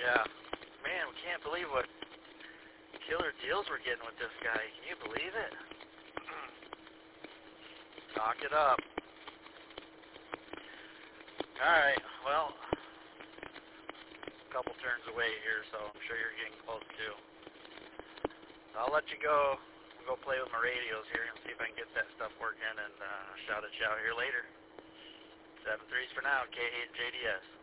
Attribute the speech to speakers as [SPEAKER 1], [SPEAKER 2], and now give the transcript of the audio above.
[SPEAKER 1] Yeah. Man, we can't believe what killer deals we're getting with this guy. Can you believe it? Knock it up. Alright, well, a couple turns away here, so I'm sure you're getting close too. I'll let you go. We'll go play with my radios here and see if I can get that stuff working, and shout at you out here later. 7-3s for now, KJDS.